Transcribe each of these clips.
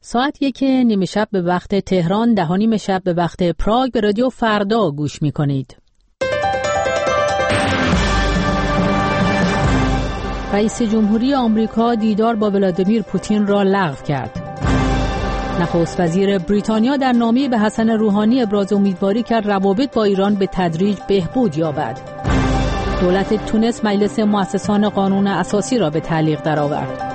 ساعت 1:30 شب به وقت تهران، 10:30 شب به وقت پراگ به رادیو فردا گوش می‌کنید. رئیس جمهوری آمریکا دیدار با ولادیمیر پوتین را لغو کرد. نخست وزیر بریتانیا در نامه‌ای به حسن روحانی ابراز امیدواری کرد روابط با ایران به تدریج بهبود یابد. دولت تونس مجلس مؤسسان قانون اساسی را به تعلیق درآورد.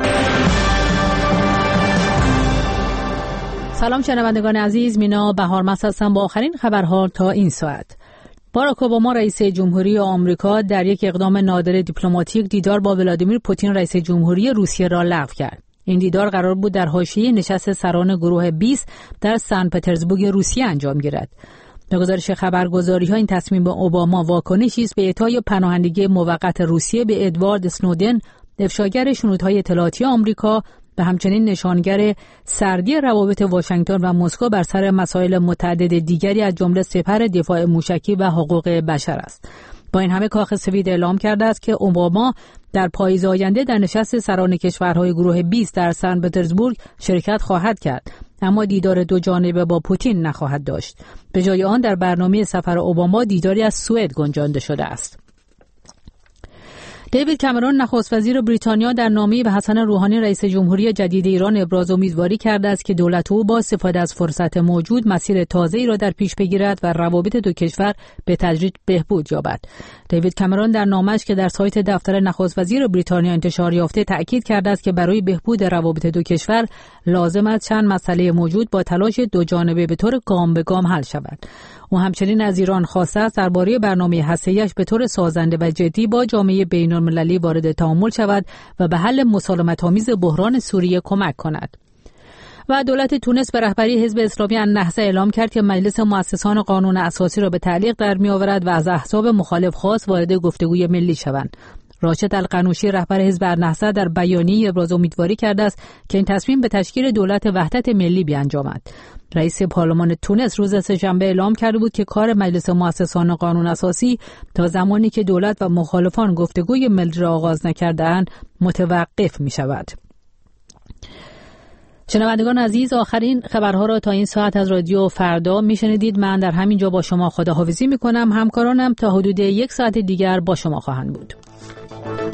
سلام شنوندگان عزیز، مینا بهارمست هستم با آخرین خبرها تا این ساعت. باراک اوباما رئیس جمهوری آمریکا در یک اقدام نادر دیپلماتیک دیدار با ولادیمیر پوتین رئیس جمهوری روسیه را لغو کرد. این دیدار قرار بود در حاشیه نشست سران گروه 20 در سن پترزبورگ روسیه انجام گیرد. به گزارش خبرگزاری‌ها این تصمیم به اوباما واکنشی است به اعطای پناهندگی موقت روسیه به ادوارد اسنودن، افشاگر شنودهای اطلاعاتی آمریکا، و همچنین نشانگر سردی روابط واشنگتن و مسکو بر سر مسائل متعدد دیگری از جمله سپر دفاع موشکی و حقوق بشر است. با این همه کاخ سفید اعلام کرده است که اوباما در پاییز آینده در نشست سران کشورهای گروه 20 در سن پترزبورگ شرکت خواهد کرد، اما دیدار دو جانبه با پوتین نخواهد داشت. به جای آن در برنامه سفر اوباما دیداری از سوئد گنجانده شده است. دیوید کامرون نخست وزیر بریتانیا در نامه‌ای به حسن روحانی رئیس جمهوری جدید ایران ابراز امیدواری کرده است که دولت او با استفاده از فرصت موجود مسیر تازه‌ای را در پیش بگیرد و روابط دو کشور به تدریج بهبود یابد. دیوید کامرون در نامه‌اش که در سایت دفتر نخست وزیر بریتانیا انتشار یافته تأکید کرده است که برای بهبود روابط دو کشور لازم است چند مسئله موجود با تلاش دو جانبه به طور گام به گام حل شود. او همچنین از ایران خواسته است درباره برنامه هسته‌ایش به طور سازنده و جدی با جامعه بین‌المللی وارد تعامل شود و به حل مسالمت‌آمیز بحران سوریه کمک کند. و دولت تونس به رهبری حزب اسلامی النهضه اعلام کرد که مجلس مؤسسان قانون اساسی را به تعلیق در می‌آورد و از احزاب مخالف خواست وارد گفتگوی ملی شوند. راشد القنوشی رهبر حزب النهضه در بیانیه‌ای ابراز امیدواری کرده است که این تصمیم به تشکیل دولت وحدت ملی بیانجامد. رئیس پارلمان تونس روز سه‌شنبه اعلام کرده بود که کار مجلس مؤسسان قانون اساسی تا زمانی که دولت و مخالفان گفتگوی ملی را آغاز نکرده‌اند متوقف می‌شود. شنوندگان عزیز، آخرین خبرها را تا این ساعت از رادیو فردا میشنیدید. من در همین جا با شما خداحافظی میکنم. همکارانم تا حدود 1 ساعت دیگر با شما خواهند بود.